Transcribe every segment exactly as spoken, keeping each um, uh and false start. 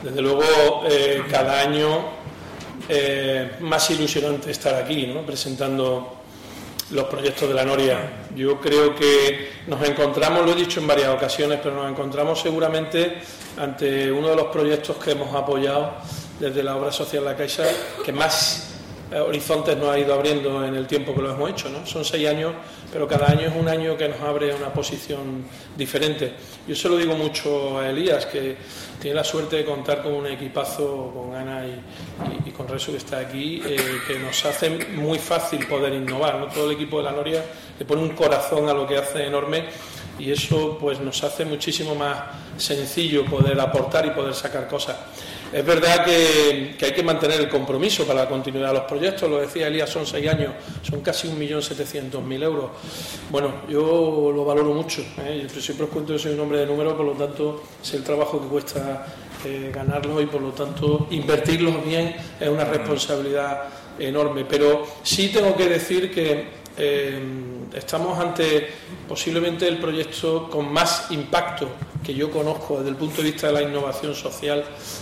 Desde luego, eh, cada año eh, más ilusionante estar aquí, ¿no?, presentando los proyectos de la Noria. Yo creo que nos encontramos, lo he dicho en varias ocasiones, pero nos encontramos seguramente ante uno de los proyectos que hemos apoyado desde la obra social La Caixa, que más eh, horizontes nos ha ido abriendo en el tiempo que lo hemos hecho, ¿no? Son seis años, pero cada año es un año que nos abre una posición diferente. Yo se lo digo mucho a Elías, que tiene la suerte de contar con un equipazo, con Ana y, y, y con Resu, que está aquí, eh, que nos hace muy fácil poder innovar, ¿no? Todo el equipo de la Noria le pone un corazón a lo que hace enorme, y eso pues nos hace muchísimo más sencillo poder aportar y poder sacar cosas. Es verdad que, que hay que mantener el compromiso para la continuidad de los proyectos, lo decía Elías, son seis años, son casi un millón setecientos mil euros. Bueno, yo lo valoro mucho, ¿eh? Yo siempre os cuento que soy un hombre de números, por lo tanto sé el trabajo que cuesta eh, ganarlos, y por lo tanto invertirlos bien es una responsabilidad enorme. Pero sí tengo que decir que eh, estamos ante posiblemente el proyecto con más impacto que yo conozco desde el punto de vista de la innovación social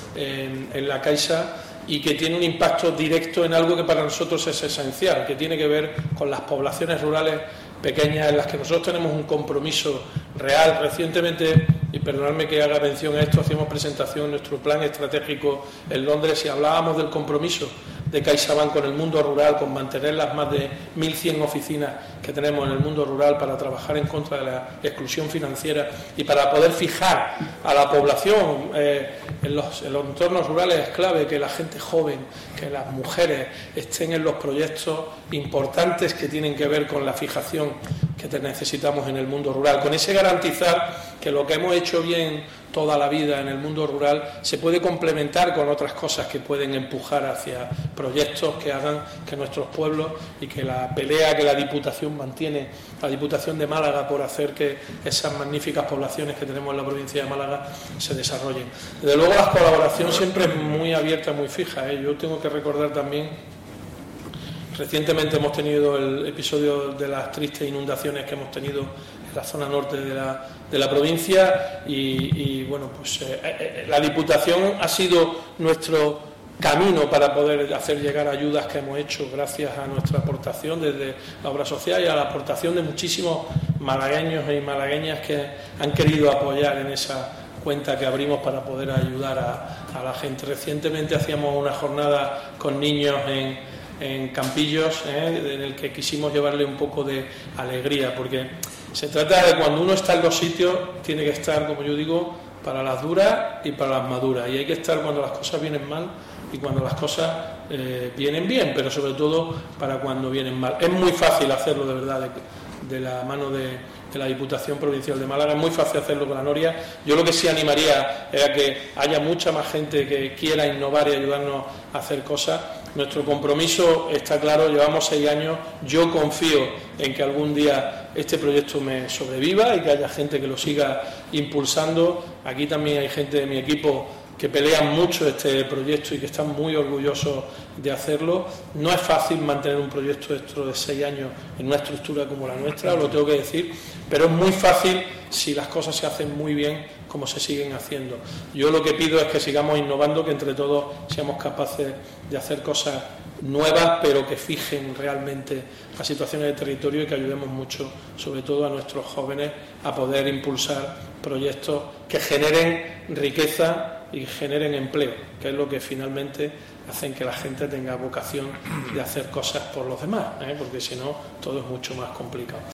en, en La Caixa, y que tiene un impacto directo en algo que para nosotros es esencial, que tiene que ver con las poblaciones rurales pequeñas, en las que nosotros tenemos un compromiso real. Recientemente, y perdonadme que haga mención a esto, hacíamos presentación de nuestro plan estratégico en Londres y hablábamos del compromiso de CaixaBank con el mundo rural, con mantener las más de mil cien oficinas que tenemos en el mundo rural para trabajar en contra de la exclusión financiera y para poder fijar a la población eh, en, los, en los entornos rurales. Es clave que la gente joven, que las mujeres estén en los proyectos importantes que tienen que ver con la fijación que necesitamos en el mundo rural, con ese garantizar que lo que hemos hecho bien toda la vida en el mundo rural se puede complementar con otras cosas que pueden empujar hacia proyectos que hagan que nuestros pueblos, y que la pelea que la Diputación mantiene, la Diputación de Málaga, por hacer que esas magníficas poblaciones que tenemos en la provincia de Málaga se desarrollen. Desde luego la colaboración siempre es muy abierta, muy fija, ¿eh? Yo tengo que recordar también, recientemente hemos tenido el episodio de las tristes inundaciones que hemos tenido en la zona norte de la, de la provincia, y, y bueno, pues eh, eh, la Diputación ha sido nuestro camino para poder hacer llegar ayudas que hemos hecho gracias a nuestra aportación desde la obra social y a la aportación de muchísimos malagueños y malagueñas que han querido apoyar en esa cuenta que abrimos para poder ayudar a, a la gente. Recientemente hacíamos una jornada con niños en en Campillos, ¿eh? en el que quisimos llevarle un poco de alegría, porque se trata de cuando uno está en los sitios, tiene que estar, como yo digo, para las duras y para las maduras, y hay que estar cuando las cosas vienen mal y cuando las cosas eh, vienen bien, pero sobre todo para cuando vienen mal. Es muy fácil hacerlo, de verdad, de, de la mano de, de la Diputación Provincial de Málaga, es muy fácil hacerlo con la Noria. Yo lo que sí animaría es a que haya mucha más gente que quiera innovar y ayudarnos a hacer cosas. Nuestro compromiso está claro, llevamos seis años, yo confío en que algún día este proyecto me sobreviva y que haya gente que lo siga impulsando. Aquí también hay gente de mi equipo que pelean mucho este proyecto y que están muy orgullosos de hacerlo. No es fácil mantener un proyecto dentro de seis años en una estructura como la nuestra, lo tengo que decir, pero es muy fácil si las cosas se hacen muy bien, como se siguen haciendo. Yo lo que pido es que sigamos innovando, que entre todos seamos capaces de hacer cosas nuevas, pero que fijen realmente las situaciones del territorio, y que ayudemos mucho, sobre todo a nuestros jóvenes, a poder impulsar proyectos que generen riqueza y generen empleo, que es lo que finalmente hacen que la gente tenga vocación de hacer cosas por los demás, ¿eh? Porque si no, todo es mucho más complicado.